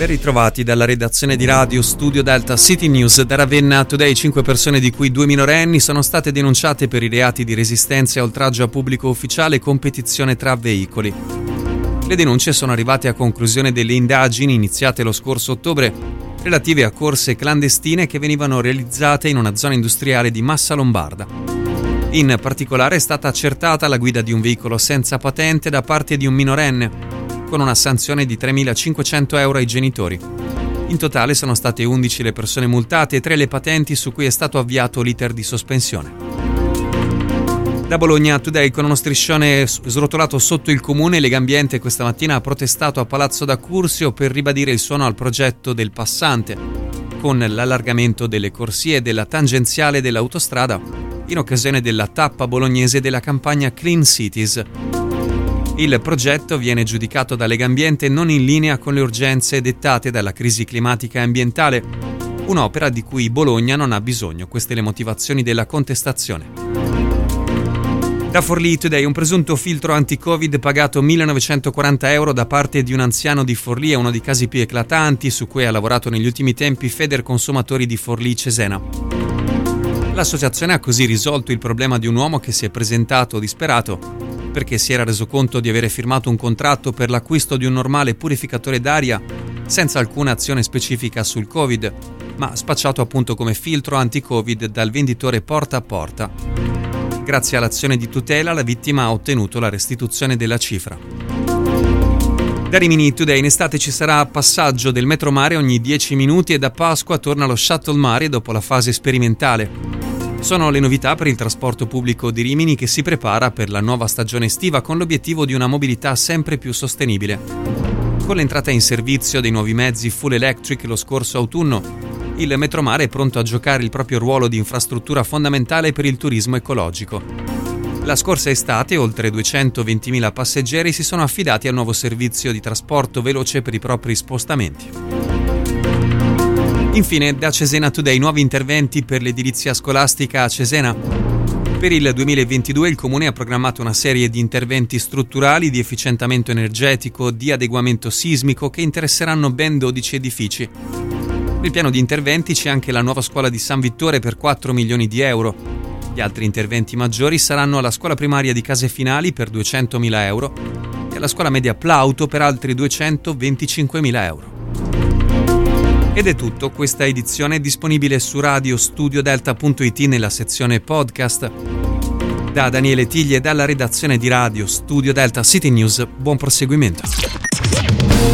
Ben ritrovati dalla redazione di Radio Studio Delta City News. Da Ravenna Today, 5 persone di cui 2 minorenni sono state denunciate per i reati di resistenza e oltraggio a pubblico ufficiale e competizione tra veicoli. Le denunce sono arrivate a conclusione delle indagini iniziate lo scorso ottobre relative a corse clandestine che venivano realizzate in una zona industriale di Massa Lombarda. In particolare è stata accertata la guida di un veicolo senza patente da parte di un minorenne, con una sanzione di 3.500 euro ai genitori. In totale sono state 11 le persone multate e 3 le patenti su cui è stato avviato l'iter di sospensione. Da Bologna Today, con uno striscione srotolato sotto il comune, Legambiente questa mattina ha protestato a Palazzo da Curzio per ribadire il suo no al progetto del passante, con l'allargamento delle corsie e della tangenziale dell'autostrada in occasione della tappa bolognese della campagna Clean Cities. Il progetto viene giudicato da Legambiente non in linea con le urgenze dettate dalla crisi climatica e ambientale, un'opera di cui Bologna non ha bisogno. Queste le motivazioni della contestazione. Da Forlì Today, un presunto filtro anti-Covid pagato 1.940 euro da parte di un anziano di Forlì è uno dei casi più eclatanti su cui ha lavorato negli ultimi tempi Federconsumatori di Forlì Cesena. L'associazione ha così risolto il problema di un uomo che si è presentato disperato perché si era reso conto di avere firmato un contratto per l'acquisto di un normale purificatore d'aria senza alcuna azione specifica sul Covid, ma spacciato appunto come filtro anti-Covid dal venditore porta a porta. Grazie all'azione di tutela, la vittima ha ottenuto la restituzione della cifra. Da Rimini Today, in estate ci sarà passaggio del metro mare ogni 10 minuti e da Pasqua torna lo shuttle mare dopo la fase sperimentale. Sono le novità per il trasporto pubblico di Rimini che si prepara per la nuova stagione estiva con l'obiettivo di una mobilità sempre più sostenibile. Con l'entrata in servizio dei nuovi mezzi full electric lo scorso autunno, il metromare è pronto a giocare il proprio ruolo di infrastruttura fondamentale per il turismo ecologico. La scorsa estate oltre 220.000 passeggeri si sono affidati al nuovo servizio di trasporto veloce per i propri spostamenti. Infine, da Cesena Today, nuovi interventi per l'edilizia scolastica a Cesena. Per il 2022 il Comune ha programmato una serie di interventi strutturali di efficientamento energetico, di adeguamento sismico che interesseranno ben 12 edifici. Nel piano di interventi c'è anche la nuova scuola di San Vittore per 4 milioni di euro. Gli altri interventi maggiori saranno alla scuola primaria di Case Finali per 200.000 euro e alla scuola media Plauto per altri 225.000 euro. Ed è tutto, questa edizione è disponibile su radiostudiodelta.it nella sezione podcast. Da Daniele Tigli e dalla redazione di Radio Studio Delta City News, buon proseguimento.